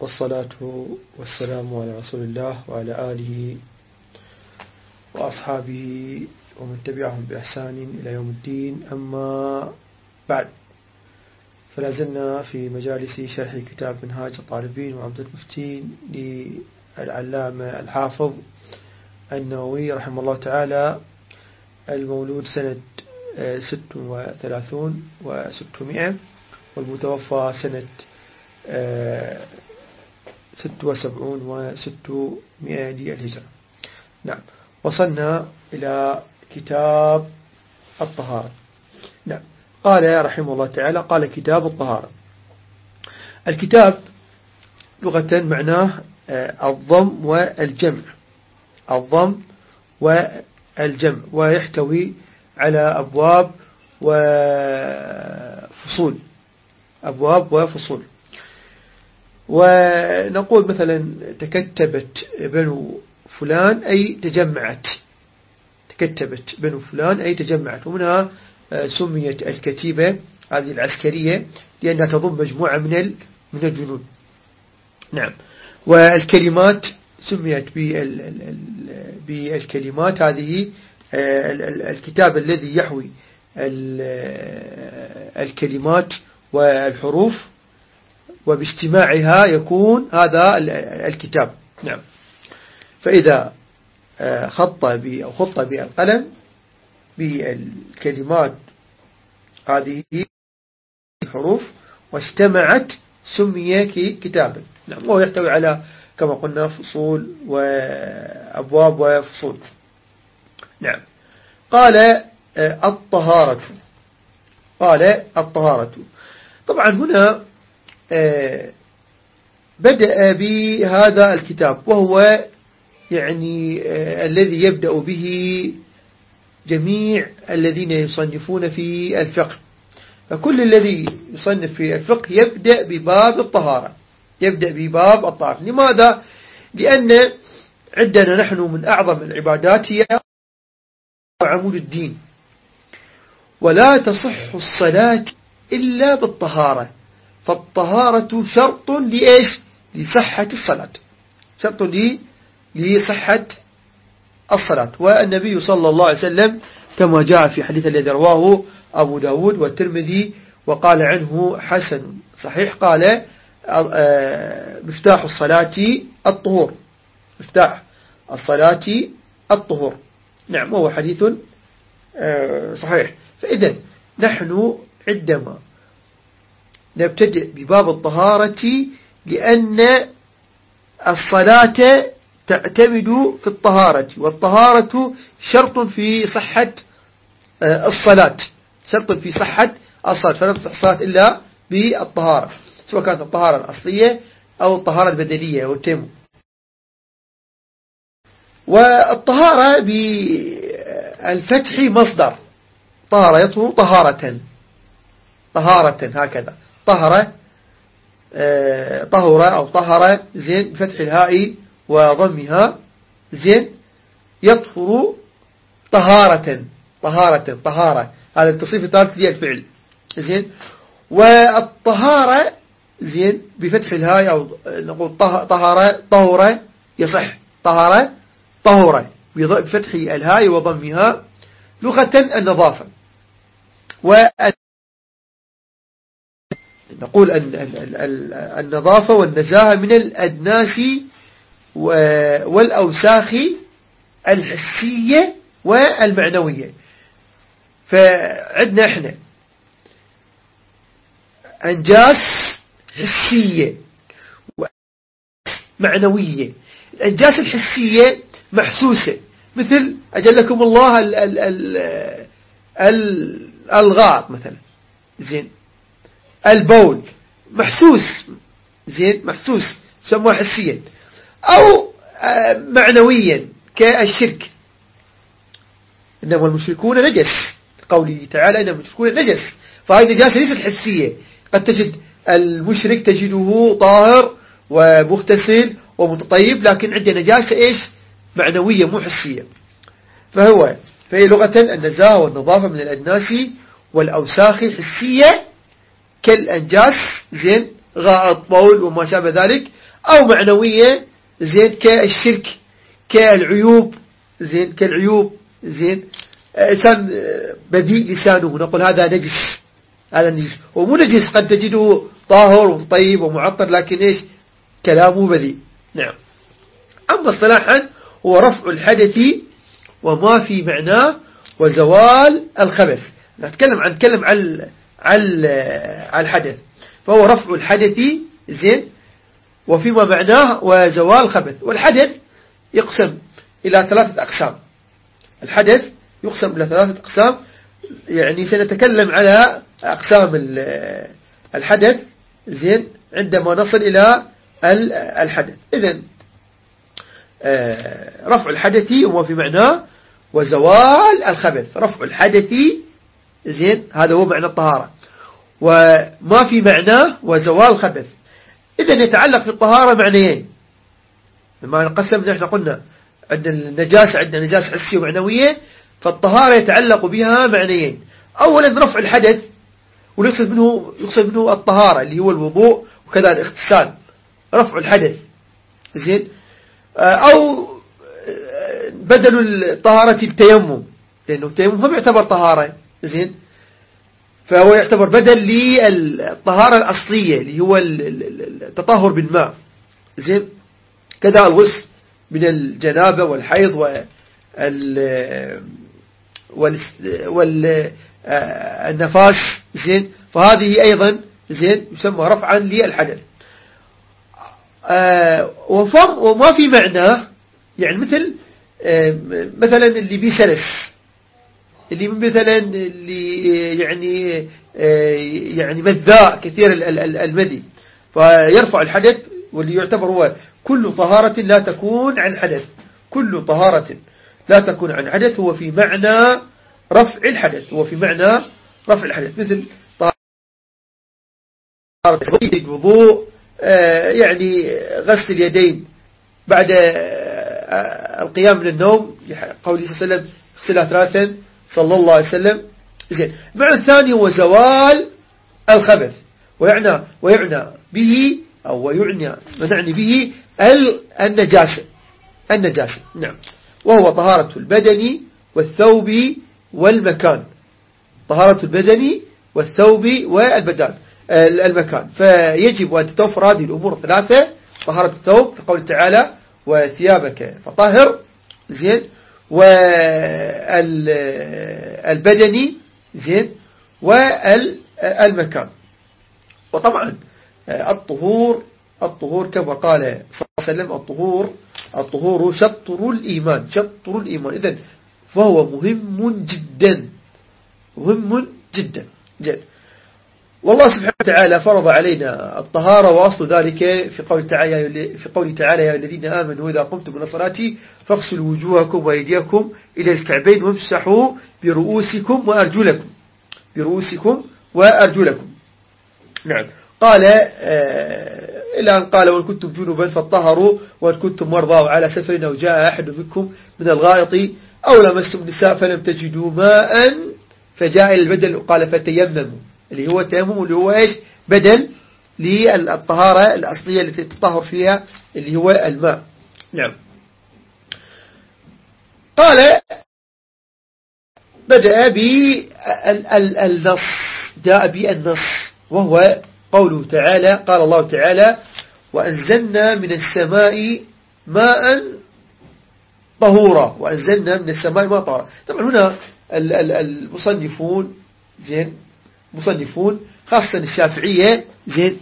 والصلاة والسلام على رسول الله وعلى آله وأصحابه ومن تبعهم بإحسان إلى يوم الدين. أما بعد، فلازلنا في مجالس شرح كتاب منهاج الطالبين وعمدة المفتين للعلامة الحافظ النووي رحمه الله تعالى، المولود سنة 36 و600 والمتوفى سنة 76 و600 للهجرة. نعم، وصلنا إلى كتاب الطهارة. نعم، قال رحمه الله تعالى: قال كتاب الطهارة. الكتاب لغة معناه الضم والجمع، الضم والجمع، ويحتوي على أبواب وفصول، أبواب وفصول. ونقول مثلا تكتبت بنو فلان أي تجمعت، تكتبت بنو فلان أي تجمعت، ومنها سميت الكتيبة هذه العسكرية لأنها تضم مجموعة من الجنود. نعم، والكلمات سميت بالكلمات هذه الكتاب الذي يحوي الكلمات والحروف، وباجتماعها يكون هذا الكتاب. نعم، فإذا خط بالقلم بالكلمات هذه الحروف واجتمعت سمي كتابا. نعم، وهو يحتوي على كما قلنا فصول وأبواب وفصول. نعم، قال الطهارة. قال الطهارة. طبعا هنا بدأ بهذا الكتاب، وهو يعني الذي يبدأ به جميع الذين يصنفون في الفقه. فكل الذي يصنف في الفقه يبدأ بباب الطهارة، يبدأ بباب الطهارة. لماذا؟ لأن عندنا نحن من أعظم العبادات هي عمود الدين، ولا تصح الصلاة إلا بالطهارة، فالطهارة شرط لإيش؟ لصحة الصلاة، شرط لصحة الصلاة. والنبي صلى الله عليه وسلم كما جاء في حديث الذي رواه أبو داود والترمذي وقال عنه حسن صحيح، قال مفتاح الصلاة الطهور، مفتاح الصلاة الطهور. نعم، وهو حديث صحيح. فإذا نحن عندما نبتدئ بباب الطهارة لأن الصلاة تعتمد في الطهارة، والطهارة شرط في صحة الصلاة، شرط في صحة الصلاة، فلا تصح الصلاة إلا بالطهارة، سواء كانت الطهارة الأصلية أو الطهارة البدلية والتيمم. والطهارة بالفتح مصدر طهر يطهر طهارة، طهارة هكذا، طهر طهر أو طهر زين بفتح الهاء وضمها زين يطهر طهارة، طهارة طهارة، هذا التصريف الثالث للفعل زين. والطهارة زين بفتح الهاء أو نقول طهر طهر يصح، طهر طهر بفتح الهاء وضمها لغة النظافة. نقول النظافة والنزاهة من الأدناس والأوساخ الحسية والمعنوية. فعندنا احنا أنجاس حسية ومعنوية. الأنجاس الحسية محسوسة، مثل أجلكم الله الغائط مثلا زين، البول محسوس زين، محسوس سموه حسيا، أو معنويا كالشرك، إنما المشركون نجس، قوله تعالى إنما المشركون نجس، فهذه النجاسة ليست حسية. قد تجد المشرك تجده طاهر ومغتسل ومتطيب، لكن عنده نجاسة إيش؟ معنوية مو حسية. فهي لغة النزاهة والنظافة من الأدناس والأوساخ حسية كالأنجاس زين غائط بول وما شابه ذلك، أو معنوية زين كالشرك كالعيوب زين كالعيوب زين إنسان بذيء لسانه نقول هذا نجس، هذا نجس، ومو نجس قد تجده طاهر وطيب ومعطر لكن إيش كلامه بذيء. نعم. أما اصطلاحا هو رفع الحدث وما في معناه وزوال الخبث. نتكلم عن الحدث، فهو رفع الحدث زين وفيما معناه وزوال الخبث. والحدث يقسم إلى 3 أقسام. الحدث يقسم إلى 3 أقسام، يعني سنتكلم على أقسام الحدث زين عندما نصل إلى الحدث. إذن رفع الحدث وما في معناه وزوال الخبث. رفع الحدث زين هذا هو معنى الطهارة، وما في معناه وزوال الخبث. إذن يتعلق في الطهارة معنيين. لما نقسم نحن قلنا عندنا النجاسة، عندنا نجاسة حسية ومعنوية، فالطهارة يتعلق بها معنيين. أولا رفع الحدث، ويقصد منه الطهارة اللي هو الوضوء وكذا الاغتسال، رفع الحدث زين، أو بدل الطهارة التيمم، لأنه التيمم هم يعتبر طهارة زين، فهو يعتبر بدل للطهارة الأصلية اللي هو التطهر بالماء زين. كذا الغسل من الجنابة والحيض والنفاس زين، فهذه أيضا زين يسمى رفعا للحدث. وما في معناه يعني مثلا اللي بيسلس، اللي مثلا اللي يعني مذاء كثير المذي، فيرفع الحدث، واللي يعتبر هو كل طهارة لا تكون عن حدث، كل طهارة لا تكون عن حدث هو في معنى رفع الحدث، هو في معنى رفع الحدث، مثل طهارة الوضوء، يعني غسل اليدين بعد القيام من النوم، قوله صلى الله عليه وسلم اغسلها 3 صلى الله عليه وسلم زين. المعنى الثاني هو زوال الخبث، ويعنى به أو ونعني به النجاسة نعم، وهو طهارة البدن والثوب والمكان، طهارة البدن والثوب والبدن المكان. فيجب أن تتوفر هذه الأمور 3: طهارة الثوب لقول تعالى وثيابك فطهر زين، والبدني زين، والمكان. وطبعا الطهور كما قال صلى الله عليه وسلم الطهور شطر الإيمان، إذن فهو مهم جدا جدا. والله سبحانه وتعالى فرض علينا الطهارة، وأصل ذلك في قول تعالى يا الذين آمنوا إذا قمتم من الصلاة فاغسلوا وجوهكم وأيديكم إلى الكعبين وامسحوا برؤوسكم وأرجلكم. نعم. قال إلى أن قال وإن كنتم جنبا فاطهروا وإن كنتم مرضى وعلى سفر أو جاء أحد منكم من الغائط أو لمستم النساء فلم تجدوا ماء فجاء البدل قال فتيمموا، اللي هو التيمم اللي هو إيش بدل للطهارة الأصلية التي تطهر فيها اللي هو الماء. نعم. قال بدأ بالنص، جاء بالنص، وهو قوله تعالى، قال الله تعالى وأنزلنا من السماء ماء طهورا، وأنزلنا من السماء ماء طهورا. طبعا هنا المصنفون زين، مصنفون خاصة الشافعية زين،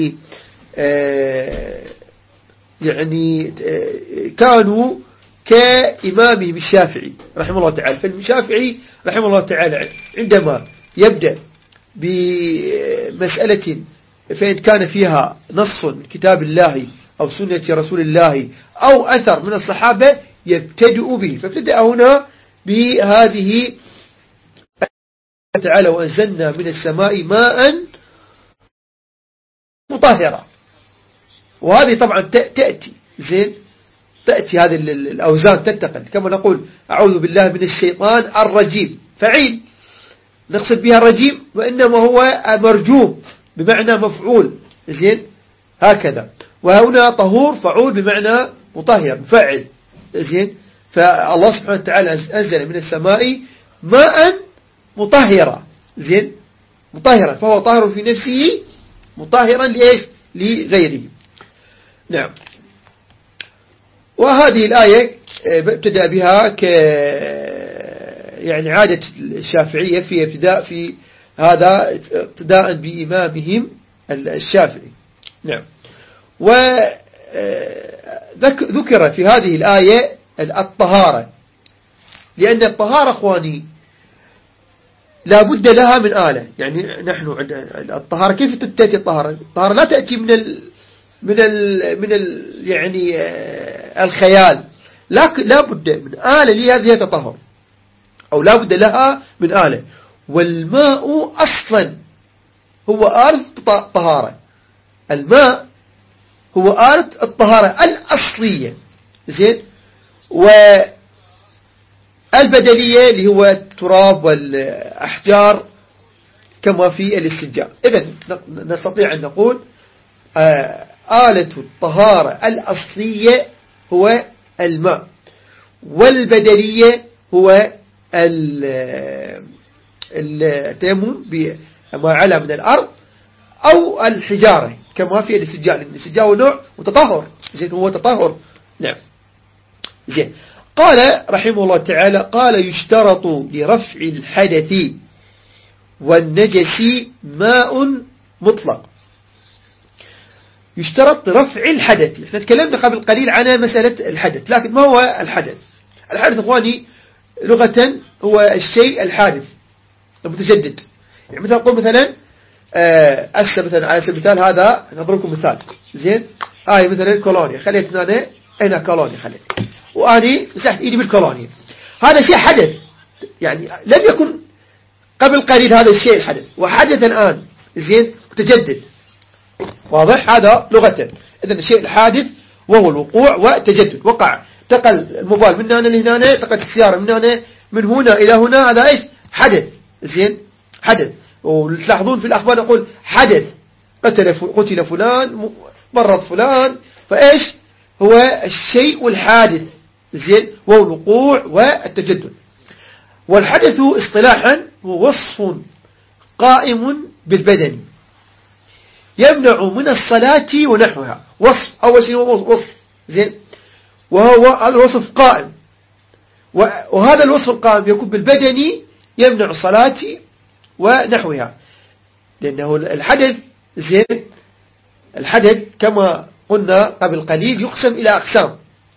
يعني كانوا كإمامهم الشافعي رحمه الله تعالى. فالشافعي رحمه الله تعالى عندما يبدأ بمسألة فإن كان فيها نص من كتاب الله أو سنة رسول الله أو أثر من الصحابة يبتدئ به، فابتدأ هنا بهذه تعالى وأنزلنا من السماء ماء مطهرا. وهذه طبعا تأتي زين، تأتي هذه الأوزان تتقن، كما نقول أعوذ بالله من الشيطان الرجيم، فعيل نقصد بها الرجيم، وإنما هو مرجوم بمعنى مفعول زين هكذا. وهنا طهور فعول بمعنى مطهر مفعل. زين فالله سبحانه وتعالى أنزل من السماء ماء مطهرا. زين مطهرا فهو طاهر في نفسه مطهرا لإيش لغيره. نعم. وهذه الآية ابتدأ بها يعني عادة الشافعية في ابتداء في هذا ابتداء بإمامهم الشافعي. نعم. وذكر في هذه الآية الطهارة، لأن الطهارة أخواني لا بد لها من آلة. يعني نحن الطهارة كيف تأتي الطهارة؟ الطهارة لا تأتي من يعني الخيال، لكن لا بد من آلة لهذه التطهر، أو لا بد لها من آلة. والماء أصلا هو آلة الطهارة. الماء هو آلة الطهارة الأصلية. زين والبدلية اللي هو التراب والأحجار كما في الاستنجاء. إذن نستطيع أن نقول آلة الطهارة الأصلية هو الماء، والبدلية هو التيمم بما على من الأرض أو الحجارة كما في الاستنجاء، لأن الاستنجاء هو نوع وتطهر. زين هو تطهر. نعم. زين قال رحمه الله تعالى قال يشترط لرفع الحدث والنجس ماء مطلق. يشترط رفع الحدث. احنا تكلمنا قبل قليل عن مسألة الحدث، لكن ما هو الحدث؟ الحدث اخواني لغة هو الشيء الحادث المتجدد. يعني مثلا قل مثلا مثلا على سبيل المثال هذا نضربكم مثال. زين هاي مثلا كولونيا، خليت هنا كولونيا خليت، واني مسحت ايدي بالكولونيا، هذا شيء حدث. يعني لم يكن قبل قليل هذا الشيء الحدث، وحدث الآن. زين متجدد. واضح؟ هذا لغة. إذن الشيء الحادث وهو الوقوع والتجدد. وقع انتقل الموبايل من هنا لهنا، انتقلت السيارة من هنا إلى هنا، هذا إيش؟ حدث. زين حدث. وتلاحظون في الأخبار نقول حدث قتل فلان، مرض فلان. فإيش هو الشيء الحادث؟ زين وهو الوقوع والتجدد. والحدث اصطلاحا هو وصف قائم بالبدن يمنع من الصلاة ونحوها. وصف أول شيء هو وصف. زين وهو هذا الوصف قائم، وهذا الوصف القائم يكون بالبدن يمنع الصلاة ونحوها، لأنه الحدث. زين الحدث كما قلنا قبل قليل يقسم إلى أقسام،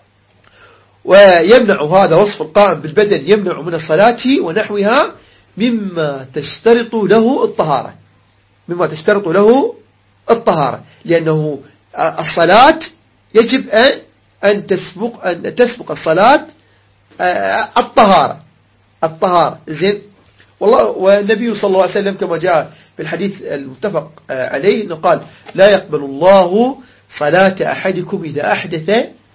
ويمنع هذا وصف القائم بالبدن يمنع من الصلاة ونحوها مما تشترط له الطهارة. مما تشترط له الطهارة، لأنه الصلاة يجب أن تسبق الصلاة الطهارة. زين والنبي صلى الله عليه وسلم كما جاء في الحديث المتفق عليه أنه قال لا يقبل الله صلاة أحدكم إذا أحدث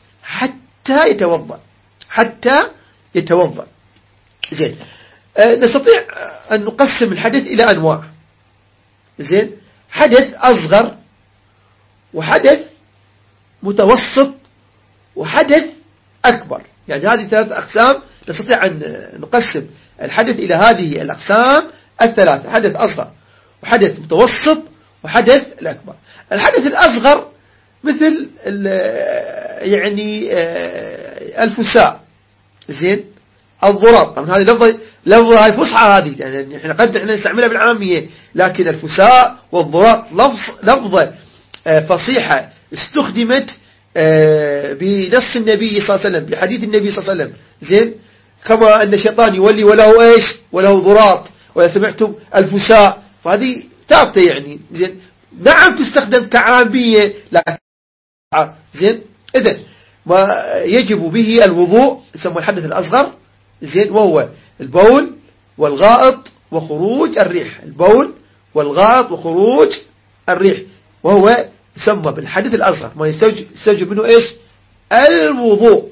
حتى يتوضأ. زين نستطيع أن نقسم الحدث إلى أنواع. زين حدث أصغر، وحدث متوسط، وحدث أكبر. يعني هذه ثلاث أقسام نستطيع أن نقسم الحدث إلى هذه الأقسام الثلاثة: حدث أصغر، وحدث متوسط، وحدث الأكبر. الحدث الأصغر مثل يعني الفساء. زين الضراط. طبعا هذه لفظة هاي فصحى هذه، يعني احنا قد نستعملها بالعامية، لكن الفساء والضراط لفظة فصيحة استخدمت بنص النبي صلى الله عليه وسلم، بحديث النبي صلى الله عليه وسلم. زين كما أن الشيطان يولي وله إيش وله ضراط، وإذا سمعتم الفساء فهذه ثابتة. يعني زين نعم تستخدم كعامية، لكن زين إذن ما يجب به الوضوء يسمى الحدث الأصغر. زين وهو البول والغائط وخروج الريح. البول والغائط وخروج الريح، وهو يسمى بالحدث الأصغر، ما يستوجب منه إيش الوضوء.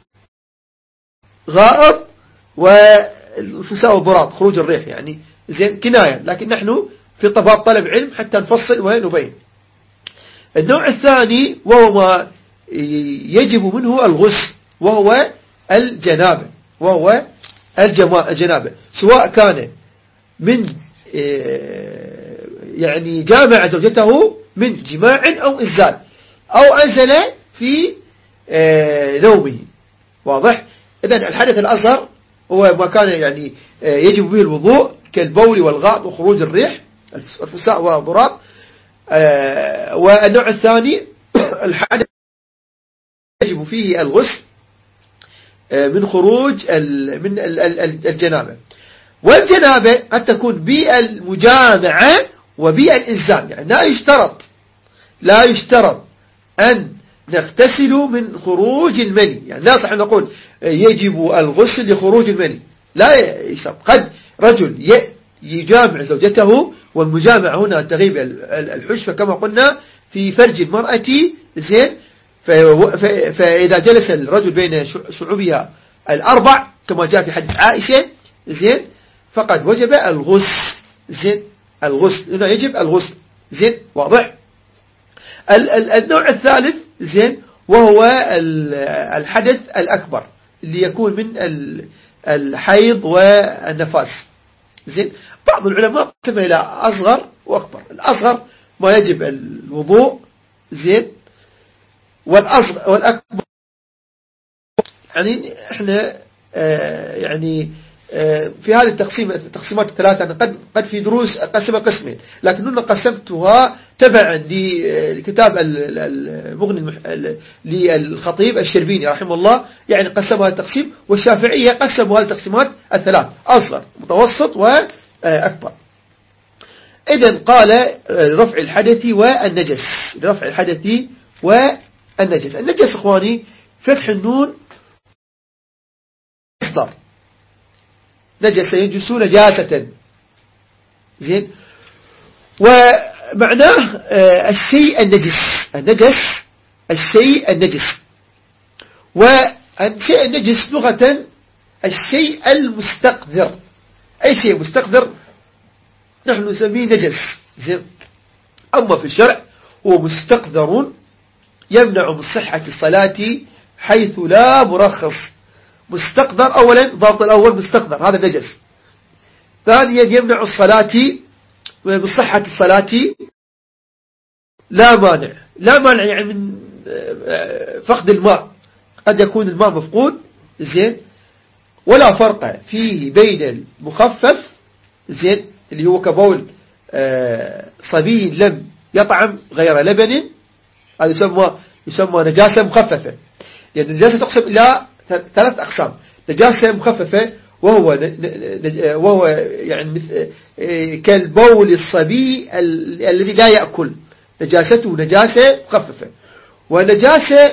غائط والفساء والضراط خروج الريح، يعني زين كناية، لكن نحن في طلب علم حتى نفصل ونبين. النوع الثاني وهو ما يجب منه الغسل، وهو الجنابة، الجنابة، سواء كان من يعني جامع زوجته من جماع أو إنزال، أو أنزل في نومه. واضح؟ إذن الحدث الأصغر هو ما كان يعني يجب به الوضوء كالبول والغائط وخروج الريح الفساء والضراب. والنوع الثاني الحدث يجب فيه الغسل من خروج من الجنابة. والجنابة قد تكون بالمجامعة وبالإنزال، يعني لا يشترط أن نغتسل من خروج المني، يعني لا صح نقول يجب الغسل لخروج المني، لا يشترط. قد رجل يجامع زوجته، والمجامعة هنا تغيب الحشفة كما قلنا في فرج المرأة، زين، فإذا جلس الرجل بين شعوبها الأربع كما جاء في حديث عائشة، زين، فقد وجب الغسل، زين، الغسل هنا يجب الغسل، زين، واضح. النوع الثالث، زين، وهو الحدث الأكبر اللي يكون من الحيض والنفاس، زين. بعض العلماء قسمه إلى أصغر وأكبر. الأصغر ما يجب الوضوء، زين، والأكبر يعني احنا يعني في هذه التقسيمات الثلاثة قد في دروس قسمها قسمين، لكننا قسمتها تبعا لكتاب المغني للخطيب الشربيني رحمه الله، يعني قسمها التقسيم، والشافعية قسموا هذه التقسيمات الثلاث: أصغر، متوسط، وأكبر. إذن قال رفع الحدث والنجس. رفع الحدث والنجس. النجس إخواني فتح النون مصدر، نجس ينجس نجاسة، زين، ومعناه الشيء النجس. النجس الشيء النجس، والشيء النجس لغة الشيء المستقذر. أي شيء مستقذر نحن نسميه نجس، زين. أما في الشرع هو مستقذر يمنع من صحة الصلاة حيث لا مرخص. مستقذر أولا، ضابط الأول مستقذر، هذا نجس. ثانيا يمنع الصلاة من صحة الصلاة لا مانع. لا مانع يعني من فقد الماء، قد يكون الماء مفقود، زين، ولا فرق فيه بين المخفف، زين، اللي هو كبول صبي لم يطعم غير لبن، هذا يسمى نجاسة مخففة. يعني النجاسة تقسم إلى 3 أقسام: نجاسة مخففة وهو يعني كالبول الصبي الذي لا يأكل، نجاسته نجاسة مخففة. ونجاسة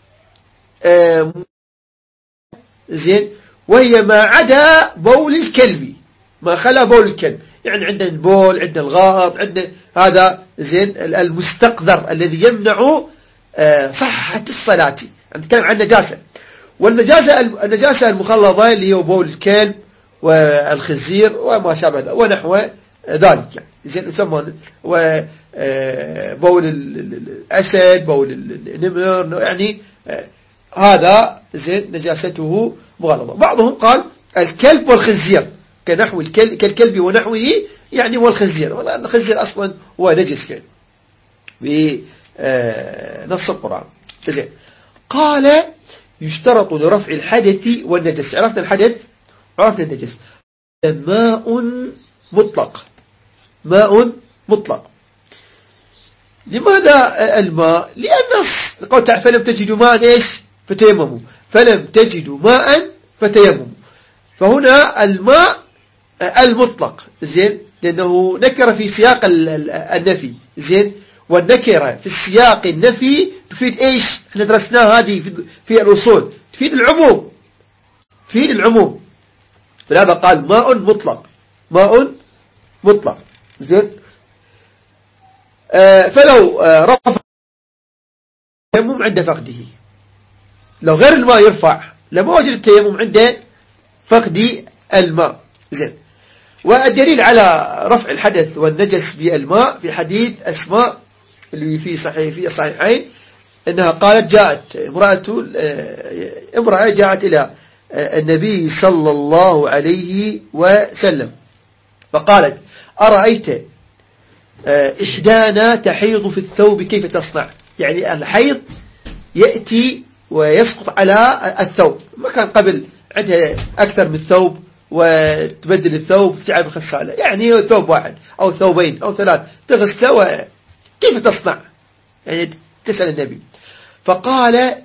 زين وهي ما عدا بول الكلب، ما خلا بول الكلب، يعني عندنا البول، عندنا الغائط، عندنا هذا، زين، المستقذر الذي يمنع صحة الصلاة. نتكلم عن نجاسة. والنجاسة المخلظة اللي هو بول الكلب والخنزير وما شابه ذلك ونحو ذلك، يعني زين، يسمى بول الأسد، بول النمر، يعني هذا زين نجاسته مغلظة. بعضهم قال الكلب والخنزير كنحو كالكلب ونحوه، يعني والخنزير، وأن الخنزير أصلا هو نجس يعني بنص القرآن. زين. قال يشترط لرفع الحدث والنجس. عرفنا الحدث، عرفنا النجس. ماء مطلق. ماء مطلق. لماذا الماء؟ لأن قال تعالى فلم تجدوا ماء إيش فتيمموا، فلم تجدوا ماء فتيمموا. فهنا الماء المطلق، زين، لأنه نكر في سياق النفي، زين، والنكرة في السياق النفي تفيد إيش؟ احنا درسناها هذه في الأصول، تفيد العموم، تفيد العموم. فلهذا قال ماء مطلق، ماء مطلق، زين. فلو رفع التيمم عند فقده، لو غير الماء يرفع لما وجد التيمم عند فقد الماء، زين. والدليل على رفع الحدث والنجس بالماء في حديث أسماء اللي في الصحيحين أنها قالت جاءت امرأة جاءت إلى النبي صلى الله عليه وسلم فقالت أرأيت إحدانا تحيض في الثوب كيف تصنع؟ يعني الحيض يأتي ويسقط على الثوب، ما كان قبل عندها أكثر من ثوب وتبدل الثوب تجعل بغسالة، يعني ثوب واحد أو ثوبين أو ثلاث تغسله، كيف تصنع؟ يعني تسأل النبي. فقال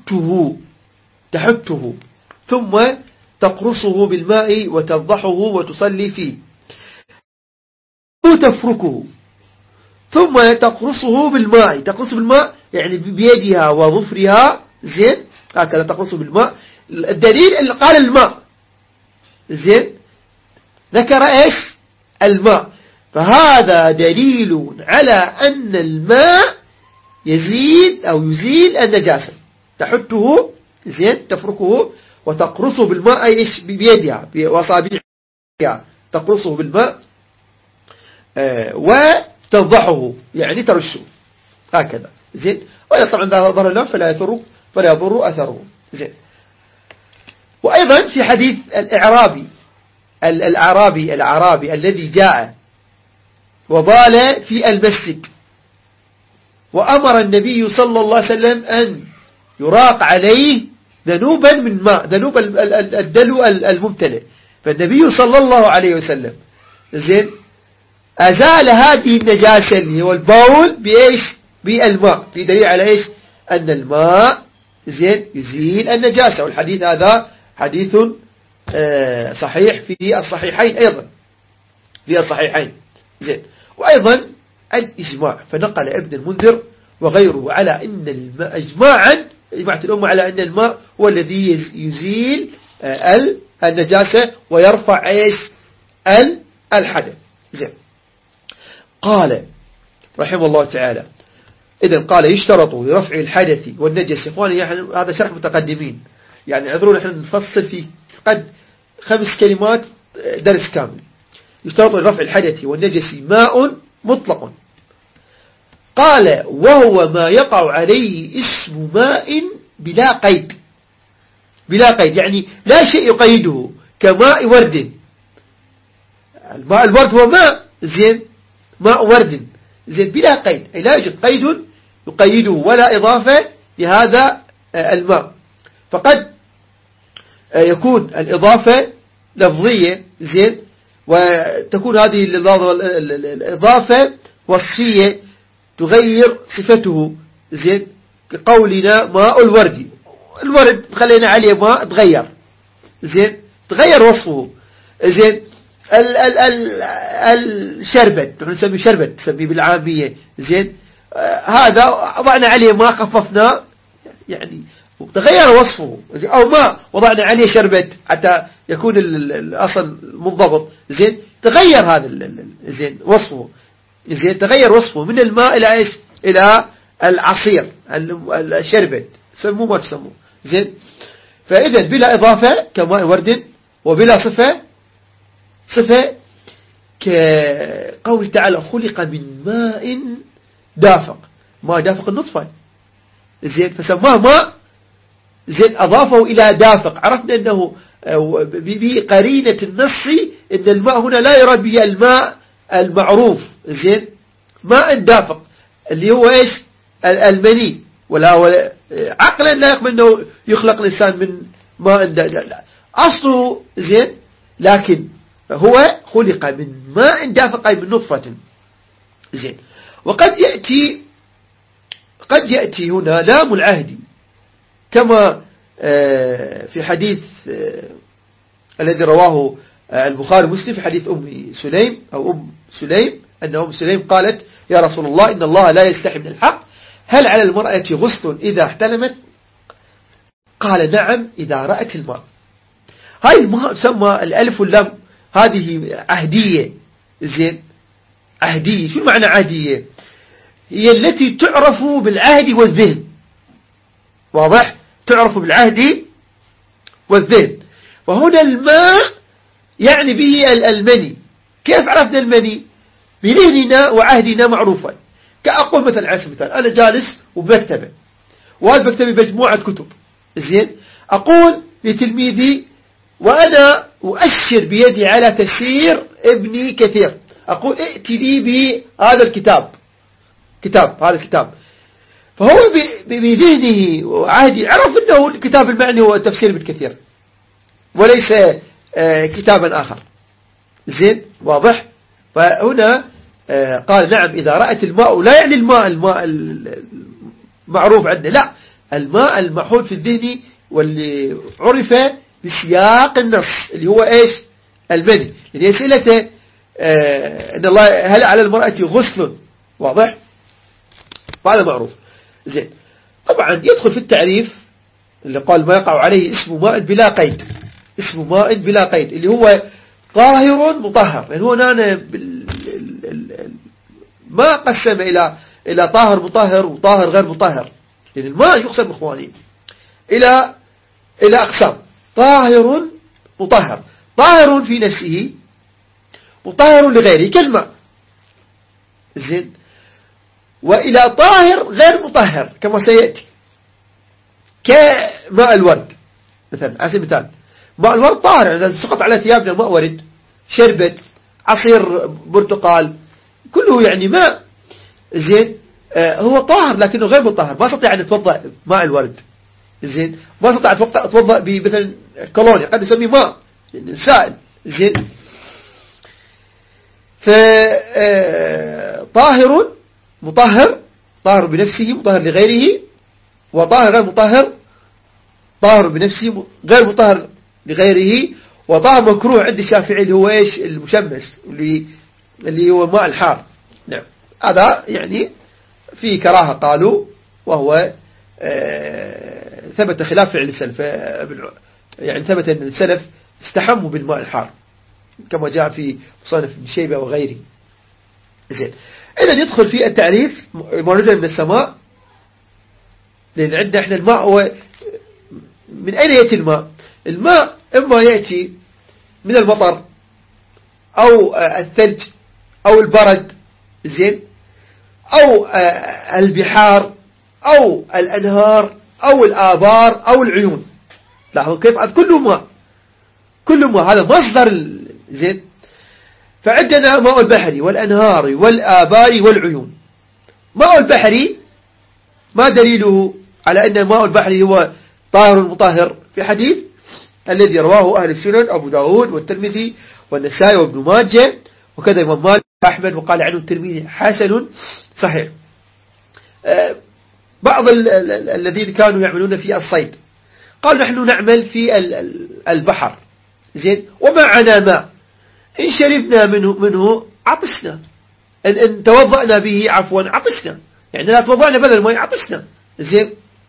تحته ثم تقرصه بالماء وتضحه وتصلي فيه، تفركه ثم تقرصه بالماء يعني بيدها وظفرها، زين هكذا تقرصه بالماء. الدليل اللي قال الماء، زين ذكر ايش؟ الماء، فهذا دليل على أن الماء يزيل النجاسة. تحته، زين تفركه وتقرصه بالماء ايش؟ بيدها وأصابعها تقرصه بالماء وتضحه يعني ترشه هكذا، زين. وإذا طبعا ظهر اللون فلا يضر أثره، زين. وأيضا في حديث الأعرابي الذي جاء وبال في المسجد وأمر النبي صلى الله عليه وسلم أن يراق عليه ذنوبا من ماء، ذنوب الدلو الممتلئ، فالنبي صلى الله عليه وسلم، زين، أزال هذه النجاسة اللي هو البول بإيش؟ بالماء، في دليل على إيش؟ أن الماء، زين، يزيل النجاسة. والحديث هذا حديث صحيح في الصحيحين أيضا، زين. وأيضا الإجماع، فنقل ابن المنذر وغيره على أن الماء إجماعت الأمة على أن الماء هو الذي يزيل النجاسة ويرفع إيش؟ الحدث، زين. قال رحمه الله تعالى إذن قال يشترط لرفع الحدث والنجس. إخواني هذا شرح متقدمين، يعني عذروا نحن نفصل في قد 5 كلمات درس كامل. يشترط لرفع الحدث والنجس ماء مطلق، قال وهو ما يقع عليه اسم ماء بلا قيد، يعني لا شيء يقيده، كماء ورد. الماء الورد هو ماء، زين، ماء ورد، زين، بلا قيد، أي لا يوجد قيد يقيده ولا إضافة لهذا الماء. فقد يكون الإضافة لفظية، زين، وتكون هذه الإضافة وصفية تغير صفته، زين، كقولنا ماء الورد خلينا عليه ماء تغير، زين، تغير وصفه، زين. الشربت نحن نسميه شربت، نسميه بالعامية، زين، هذا وضعنا عليه ماء خففناه يعني تغير وصفه، أو ماء وضعنا عليه شربت حتى يكون الأصل منضبط، زين، تغير هذا زين وصفه، زين، تغير وصفه من الماء إلى إيش؟ إلى العصير، الشربت، سموه ما تسموه، زين. فإذا بلا إضافة كماء ورد، وبلا صفة كقول تعالى خلق من ماء دافق، ما دافق النطفة، زين، فسماه ماء، زين، أضافه إلى دافق، عرفنا أنه بقرينة النص أن الماء هنا لا يراد به الماء المعروف، زين، ماء دافق اللي هو إيش؟ المني، ولا عقلا لا يقبل أنه يخلق الإنسان من ماء لا أصله، زين، لكن هو خلق من ماء دافق أي من نطفة، زين. وقد يأتي هنا لام العهد كما في حديث الذي رواه البخاري ومسلم في حديث أم سليم أن أم سليم قالت يا رسول الله إن الله لا يستحي من الحق، هل على المرأة غسل إذا احتلمت؟ قال نعم إذا رأت الماء. هاي الماء تسمى الألف واللام، هذه عهدية، زين، عهدية. شو معنى عهدية؟ هي التي تعرف بالعهد والذهن، واضح؟ تعرف بالعهد والذهن. وهنا الماء يعني به المني. كيف عرفنا المني؟ بذهننا وعهدنا معروفا، كأقول مثلا على سبيل المثال أنا جالس وبمكتبة، وهذا مكتبي مجموعة كتب، زين، أقول لتلميذي وأنا أؤشر بيدي على تفسير ابن كثير، أقول ائت لي بهذا الكتاب، هذا الكتاب، فهو بذهنه وعهدي عرف أنه الكتاب المعني هو تفسير ابن كثير وليس كتابا آخر، زين، واضح. فهنا قال نعم إذا رأت الماء، ولا يعني الماء المعروف عندنا، لا، الماء المحول في الذهن واللي عرف بسياق النص اللي هو إيش؟ المني، لأن أسئلته إن الله هل على المرأة غسل، واضح، وهذا معروف، زين. طبعا يدخل في التعريف اللي قال ما يقع عليه اسم ماء بلا قيد، اسم ماء بلا قيد اللي هو طاهر مطهر، لأن هو ما قسم إلى طاهر مطهر وطاهر غير مطهر، لأن الماء يقسم إخواني إلى أقسام: طاهر مطهر، طاهر في نفسه، مطهر لغيره كالماء، زين، وإلى طاهر غير مطهر كما سيأتي، كماء الورد مثلا. على سبيل المثال ماء الورد طاهر، يعني إذا سقط على ثيابنا ماء ورد، شربت، عصير برتقال، كله يعني ماء، زين، هو طاهر لكنه غير مطهر، ما استطيع أن يتوضأ ماء الورد، زين، ما استطيع أتوضأ بمثلا كولونيا، قد نسميه ماء سائل، زين. فطاهر مطهر، طاهر بنفسه مطهر لغيره، وطاهر غير مطهر، طاهر بنفسه غير مطهر لغيره، وطاهر مكروه عند الشافعي اللي هو إيش؟ المشمس، اللي هو ماء الحار. نعم، هذا يعني في كراهة قالوا، وهو ثبت خلاف فعل السلف، يعني ثبت أن السلف استحموا بالماء الحار كما جاء في مصنف ابن شيبة وغيره، زين. إذا يدخل في التعريف موردا من السماء، لأن عندنا احنا الماء هو من أين يأتي الماء؟ الماء إما يأتي من المطر أو الثلج أو البرد، زين، أو البحار أو الأنهار أو الآبار أو العيون. لاحظوا كيف كله ماء، كله ماء، هذا مصدر، زين. فعندنا ماء البحر والأنهار والآبار والعيون. ماء البحر ما دليله على أن ماء البحر هو طاهر مطهر؟ في حديث الذي رواه أهل السنن أبو داود والترمذي والنسائي وابن ماجه، وكذا إمام مالك أحمد، وقال عنه الترمذي حسن صحيح. بعض الذين كانوا يعملون في الصيد قالوا نحن نعمل في البحر، زين، ومعنا ماء، إن شربنا منه عطشنا، إن توضأنا به عفوا عطشنا، يعني لا توضأنا بدل ما عطشنا، زين.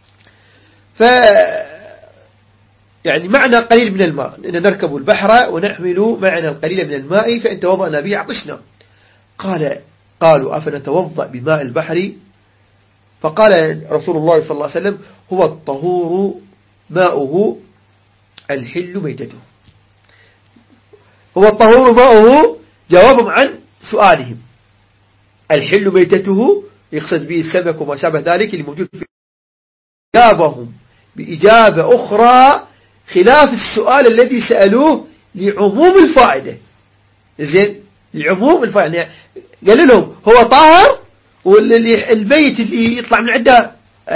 يعني معنا قليل من الماء، إن نركب البحر ونحمل معنا القليل من الماء، فإن توضأنا به عطشنا. قالوا أفنتوضأ بماء البحر؟ فقال رسول الله صلى الله عليه وسلم هو الطهور ماؤه الحل ميتته. هو الطهور ماؤه جواب عن سؤالهم، الحل ميتته يقصد به السمك وما شابه ذلك اللي موجود في إجابهم بإجابة أخرى خلاف السؤال الذي سألوه لعموم الفائدة، زين، لعموم الفائدة. يعني قال لهم هو طاهر، والميت اللي يطلع من عنده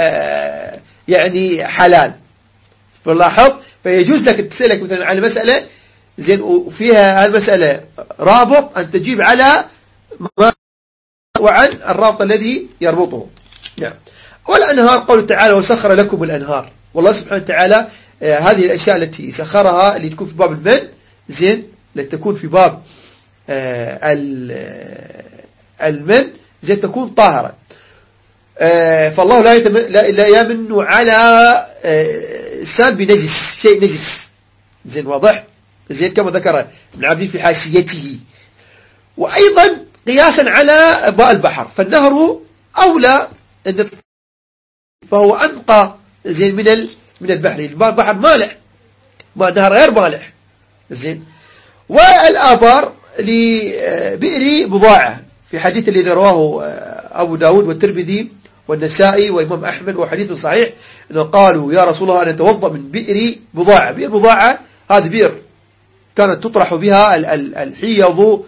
يعني حلال. فلاحظ، فيجوز لك تسألك مثلا على مسألة، زين، وفيها المسألة رابط أن تجيب على ما وعن الرابط الذي يربطه. نعم. والأنهار قوله تعالى وسخر لكم الأنهار، والله سبحانه وتعالى هذه الأشياء التي سخرها اللي تكون في باب المن، زين، التي تكون في باب المن، زين، تكون طاهرة. فالله لا يمن على إنسان بنجس، شيء نجس، زين، واضح، زين، كما ذكر ابن عابدين في حاشيته. وأيضا قياسا على ماء البحر، فالنهر أولى، فهو أنقى، زين، من البحر. الماء البحر مالح، ماء النهر غير مالح، زين. والآبار لبئر بضاعة، في حديث الذي رواه أبو داود والترمذي والنسائي وإمام أحمد وحديث صحيح أنه قالوا يا رسول الله أن نتوضأ من بئر بضاعة. بئر بضاعة هذه بئر كانت تطرح بها الحيض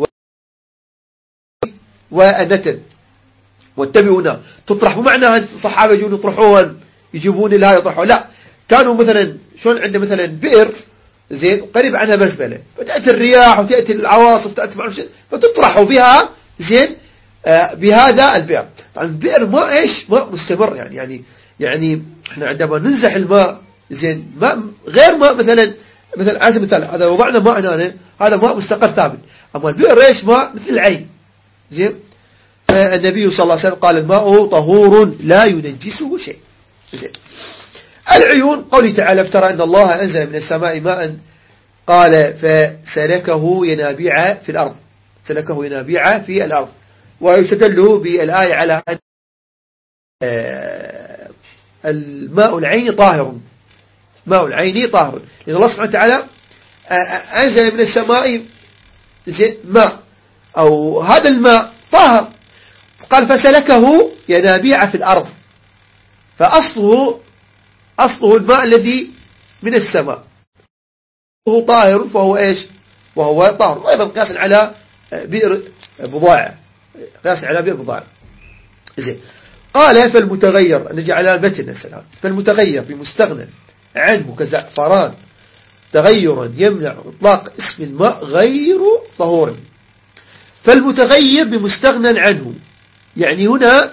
والنتن. واتبعونا تطرح بمعنى الصحابة يجون يطرحون يجيبون لها يطرحون، لا، كانوا مثلا شلون عندنا مثلا بئر زين قريب عنها مزبلة، فتأتي الرياح وتأتي العواصف تأتي فتطرح بها زين بهذا البئر. طبعا البئر ماء ايش؟ ماء مستمر، يعني احنا عندما ننزح الماء زين ماء غير ماء مثلا على مثال هذا وضعنا ماء هنا، هذا ماء مستقر ثابت. اما البئر ايش؟ ماء مثل العين زين. فالنبي صلى الله عليه وسلم قال الماء طهور لا ينجسه شيء زين. العيون قوله تعالى ترى أن الله أنزل من السماء ماء قال فسلكه ينابيع في الأرض، سلكه ينابيع في الأرض. ويستدل بالآية على أن الماء العين طاهر، ماء العين طاهر، لأن الله سبحانه وتعالى أنزل من السماء ماء أو هذا الماء طاهر، قال فسلكه ينابيع في الأرض، فأصله الماء الذي من السماء هو طاهر، فهو إيش؟ وهو طاهر. وأيضا قياسا على بئر بضاعة، قياسا على بئر بضاعة زين. قال فالمتغير، نجي على المتن السلام، فالمتغير بمستغنى عنه كزعفران تغيرا يمنع إطلاق اسم الماء غير طهور. فالمتغير بمستغنى عنه، يعني هنا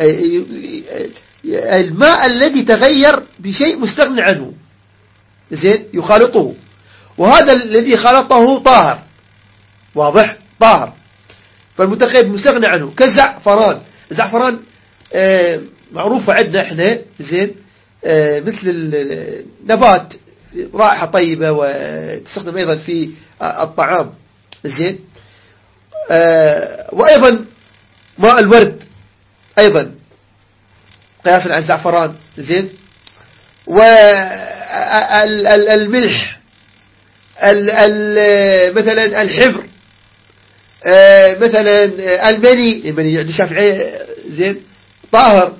الماء الذي تغير بشيء مستغنى عنه زين يخالطه، وهذا الذي خلطه طاهر، واضح؟ طاهر. فالمتغير بمستغنى عنه كالزعفران. الزعفران معروفة عندنا احنا زين، مثل النبات رائحة طيبة وتستخدم أيضا في الطعام زين. وأيضا ماء الورد أيضا قياسا على الزعفران زين. والملح مثلا الحبر مثلا المني عند الشافعية زين طاهر.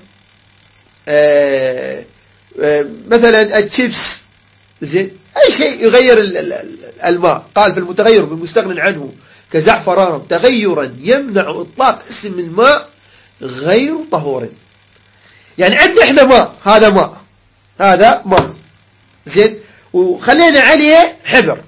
مثلا الشيبس زين، أي شيء يغير الماء. قال فالمتغير بمستغنى عنه كزعفران تغيرا يمنع إطلاق اسم الماء غير طهور. يعني عندنا احنا ماء، هذا ماء زين، وخلينا عليه حبر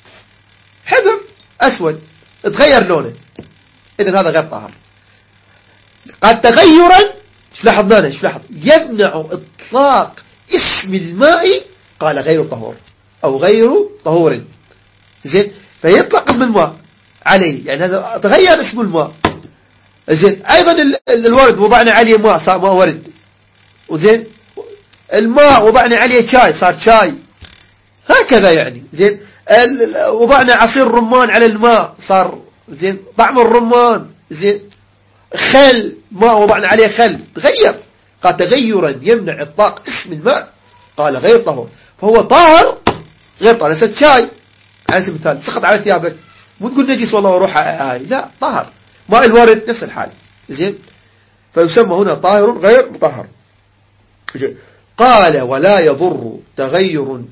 أسود تغير لونه، إذن هذا غير طاهر. قال تغيرا لاحظ يمنع إطلاق اسم الماء، قال غير طهور أو غير طهور زين، فيطلق اسم الماء عليه، يعني هذا تغير اسم الماء زين. أيضا الورد وضعنا عليه ماء صار ماء ورد، وزين الماء وضعنا عليه شاي صار شاي، هكذا يعني زين. وضعنا عصير رمان على الماء صار زين طعم الرمان زين. خل ماء وضعنا عليه خل تغير، قال تغيرا يمنع إطلاق اسم الماء قال غير طهور. فهو طاهر غير طاهر. ليس شاي على سبيل المثال سقط على ثيابك مو تقول نجس والله وروح لا، طاهر. ماء الورد نفس الحال زين، فيسمى هنا طاهر غير مطهر. قال ولا يضر تغير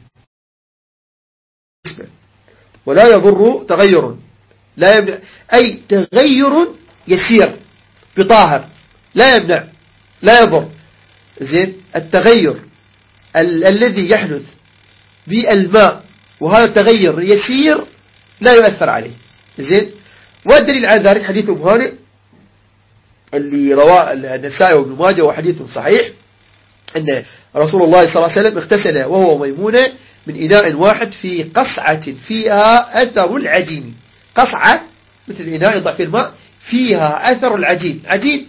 لا يمنع، أي تغير يسير بطاهر لا يمنع لا يضر زين. التغير الذي يحدث بالماء وهذا التغير يسير لا يؤثر عليه زين. والدليل على ذلك حديث أبو هانئ اللي رواه النسائي وابن ماجه وحديث صحيح، أن رسول الله صلى الله عليه وسلم اغتسل وهو ميمونة من إناء واحد في قصعة فيها أثر العجين. قصعة مثل إناء يضع فيه الماء فيها أثر العجين، عجين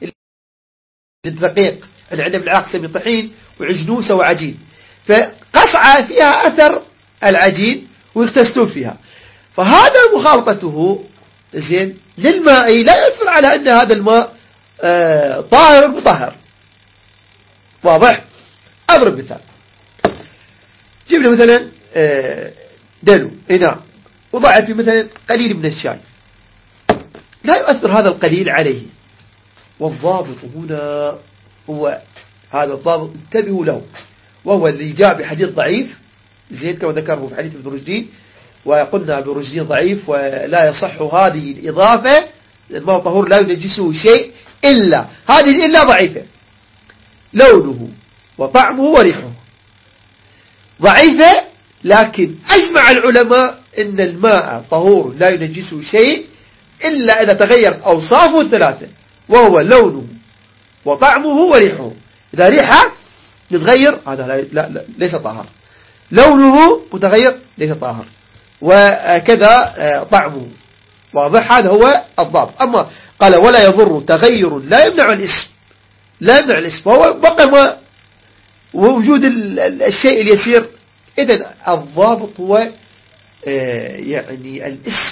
الدقيق أنا عندنا بالعراق سمي طحين وعجنوسة وعجين، فقصعة فيها أثر العجين ويغتسلون فيها. فهذا مخالطته زين للماء لا يؤثر على أن هذا الماء طاهر مطهر، واضح؟ أضرب مثال، جبنا مثلا دلو إناء وضعت فيه مثلا قليل من الشاي، لا يؤثر هذا القليل عليه والضابط هنا هو هذا الضابط، انتبهوا له، وهو اللي جاء بحديث ضعيف زين كما ذكره في حديث ابن رشدين، وقلنا ابن رشدين ضعيف ولا يصح هذه الإضافة، الماء طهور لا ينجسه شيء إلا هذه إلا ضعيفة، لونه وطعمه وريحه ضعيفة، لكن أجمع العلماء إن الماء طهور لا ينجسه شيء إلا إذا تغير أوصافه الثلاثة، وهو لونه وطعمه وريحه. إذا ريحه يتغير هذا لا ليس طاهر، لونه متغير ليس طاهر، وكذا طعمه. واضح؟ هذا هو الضابط. أما قال ولا يضر تغير لا يمنع الاسم، لا يمنع الاسم، وهو بقى ووجود الشيء اليسير. إذن الضابط هو يعني الاسم.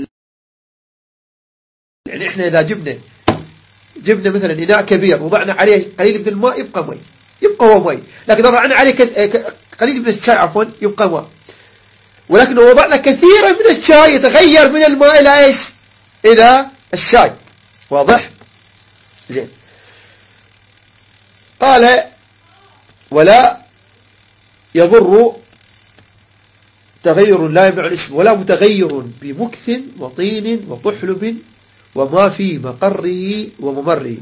يعني إحنا إذا جبنا مثلا إناء كبير وضعنا عليه قليل من الماء يبقى مي، يبقى هو مي، لكن وضعنا عليه قليل من الشاي عفوا يبقى ماء، ولكن لو وضعنا كثيرا من الشاي يتغير من الماء إلى إيش؟ إلى الشاي. واضح؟ زين. قال ولا يضر تغير لا يمنع الاسم ولا متغير بمكث وطين وطحلب وما في مقره وممره.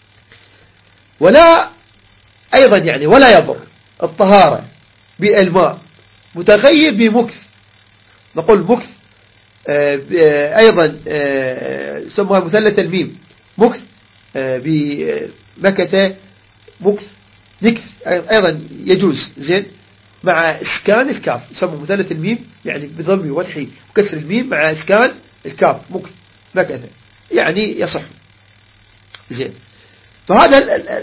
ولا أيضا يعني ولا يضر الطهارة بالماء متغير بمكث، نقول مكث أيضا سمها مثلث الميم، مكث بمكث مكث أيضا يجوز زين مع إسكان الكاف، يسمى مثلث الميم يعني بضم وفتح وكسر الميم مع إسكان الكاف، مكث يعني يصح زين. فهذا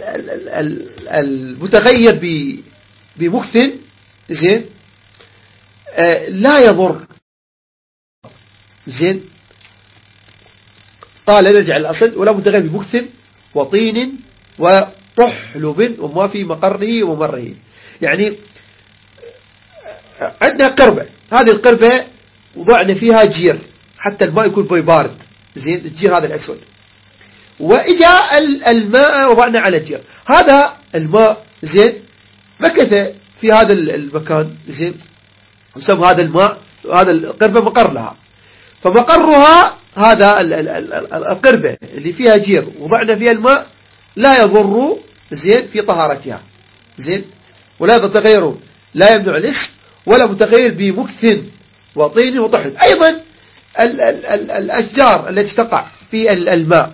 المتغير بمكث زين لا يضر زين. قال نرجع للأصل ولا متغير بمكث وطين وطحلب وما في مقره وممره. يعني عندنا قربة، هذه القربة وضعنا فيها جير حتى الماء يكون بارد زين، الجير هذا الأسود، وإجاء الماء وضعنا على الجير، هذا الماء زين مكث في هذا المكان زين، وسمى هذا الماء هذا القربة مقر لها، فمقرها هذا القربة اللي فيها جير وضعنا فيها الماء لا يضر زين في طهارتها زين، ولا يتغير لا يمنع الاسم ولا متغير بمكث وطين وطحل. أيضا الأشجار التي تقع في الماء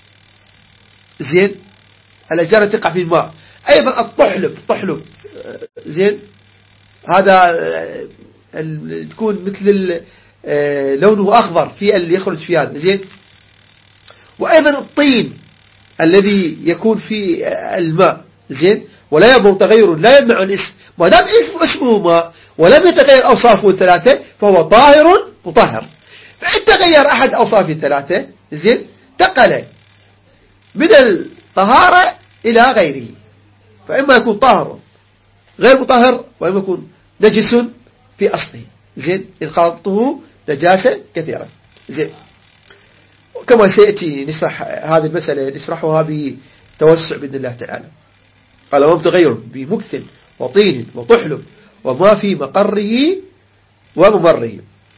زين، الأشجار التي تقع في الماء، أيضا الطحلب زين، هذا تكون مثل لونه أخضر في اللي يخرج في هذا زين. وأيضا الطين الذي يكون في الماء زين، ولا يضر تغير لا يمنع الاسم، ما دام اسمه ماء ولم يتغير أوصافه الثلاثة فهو طاهر مطهر. فإن تغير أحد أوصافه الثلاثة زين انتقل من الطهارة إلى غيره، فإما يكون طاهر غير مطهر وإما يكون نجس في أصله زين إن خلطته نجاسة كثيرة زين. كما سيأتي نشرح هذه المسألة نشرحها بتوسع بإذن الله تعالى. قال وما متغير بمكث وطين وطحلب وما في مقره وممره.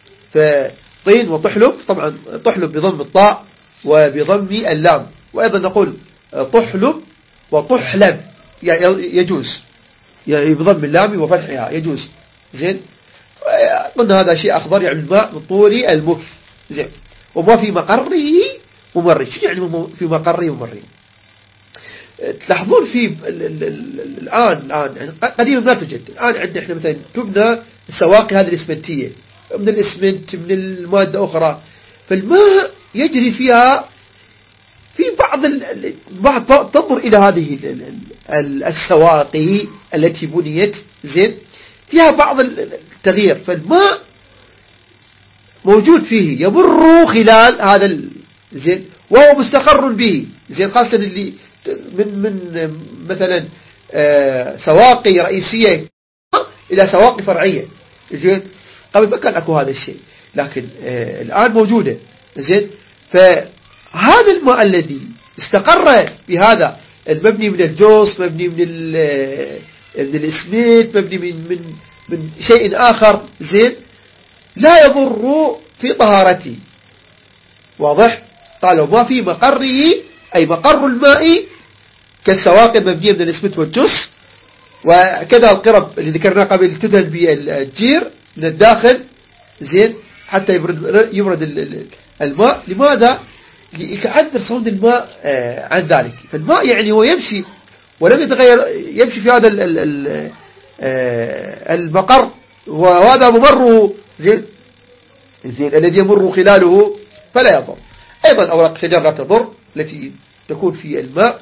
فطين وطحلب طبعا طحلب بضم الطاء وبضم اللام، وأيضا نقول طحلب وطحلب يجوز يعني بضم اللام وفتحها يجوز زين. قلنا هذا شيء أخضر يعني الماء من طول المكث زين. وما في مقره ومره، شو يعني في مقره ومره؟ تلاحظون في الآن يعني قديما ما توجد، الآن عندنا احنا مثلا تبنى السواقي هذه الإسمنتية من الإسمنت من المادة أخرى، فالماء يجري فيها في بعض تنظر إلى هذه السواقي التي بنيت زين فيها بعض التغيير، فالماء موجود فيه يمر خلال هذا زين وهو مستقر به زين، خاصة اللي من مثلا سواقي رئيسية إلى سواقي فرعية زين. قبل ما كان أكو هذا الشيء لكن الآن موجودة زين. فهذا الماء الذي استقر بهذا المبني من الجوص، مبني من الإسمنت، مبني من شيء آخر، زين، لا يضر في طهارته. واضح؟ قالوا ما في مقره، أي مقر الماء كالسواقي مبنية من الإسمنت والجوص، وكذا القرب اللي ذكرناه قبل تدهن بالجير من الداخل، زين، حتى يبرد الماء. لماذا؟ ليعذر صون الماء عن ذلك. فالماء يعني هو يمشي ولم يتغير، يمشي في هذا المقر، وهذا ممره، زين الذي يمر خلاله فلا يضر. أيضا أوراق شجر لا تضر التي تكون في الماء.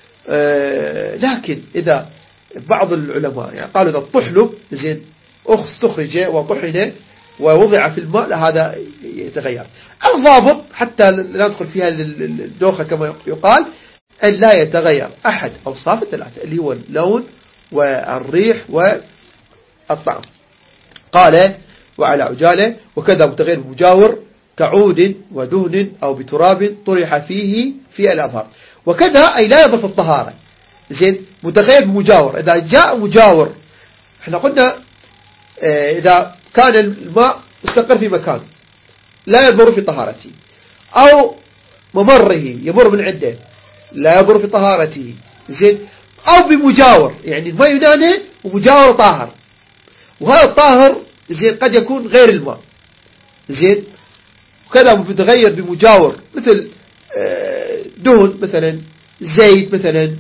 لكن إذا بعض العلماء يعني قالوا إذا الطحلب، زين، استخرج وطحن ووضع في الماء، لا هذا يتغير. الضابط حتى لا ندخل في هذه الدوخة كما يقال أن لا يتغير أحد أوصاف الثلاثة اللي هو اللون والريح والطعم. قال وعلى عجالة وكذا متغير بمجاور كعود ودهن أو بتراب طرح فيه في الأظهر. وكذا أي لا يضر في الطهارة، زين، متغير بمجاور. إذا جاء مجاور، احنا قلنا إذا كان الماء مستقر في مكان لا يضر في طهارته، أو ممره يمر من عنده لا يضر في طهارته، زين، أو بمجاور يعني الماء ينانه ومجاور طاهر، وهذا الطاهر، زين، قد يكون غير الماء، زين. وكذا متغير بمجاور مثل دهن مثلا، زيت مثلا،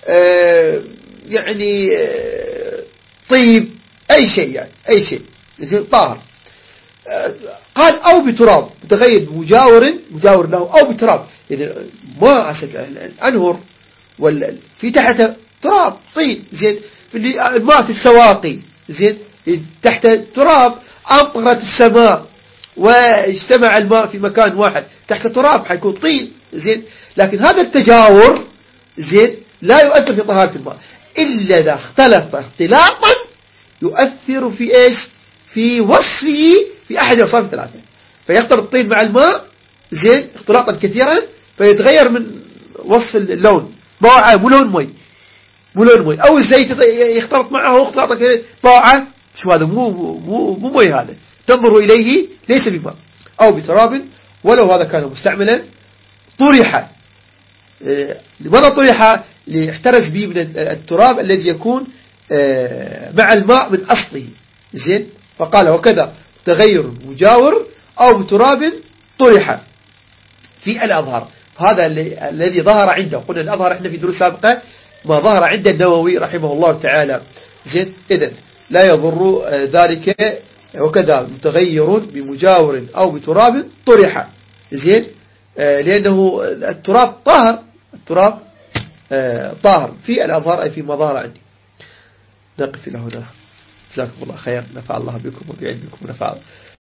يعني طيب، أي شيء يعني أي شيء طاهر. قال أو بتراب، متغير مجاور له، أو بتراب يعني ما أسد الأنهر في تحت تراب طين، زين، الماء في السواقي، زين، تحت تراب. أمطرت السماء واجتمع الماء في مكان واحد تحت تراب حيكون طين، زين. لكن هذا التجاور، زين، لا يؤثر في طهارة الماء إلا إذا اختلف اختلاطا يؤثر في إيش؟ في وصفه في أحد أوصاف الثلاثة. فيختلط الطين مع الماء، زين، اختلاطا كثيرا فيتغير من وصف اللون، ضاعة مو لون مي، أو الزيت يختلط معه اختلاطا كثيرا ضاعة، شو هذا؟ مو مي، هذا تنظر إليه ليس بماء. أو بتراب ولو هذا كان مستعملا طرح. لماذا طرح؟ ليحترز به من التراب الذي يكون مع الماء من أصله، زين. فقال وكذا تغير مجاور أو بتراب طرح في الأظهر. هذا الذي ظهر عنده. قلنا الأظهر احنا في دروس سابقة ما ظهر عند النووي رحمه الله تعالى، زين. إذن لا يضر ذلك. وكذا متغير بمجاور أو بتراب طرح، زين، لأنه التراب طاهر، التراب طاهر في الأظهر أي فيما ظهر عندي. نقف إلى هنا. جزاكم الله خير، نفع الله بكم وبعلمكم ونفع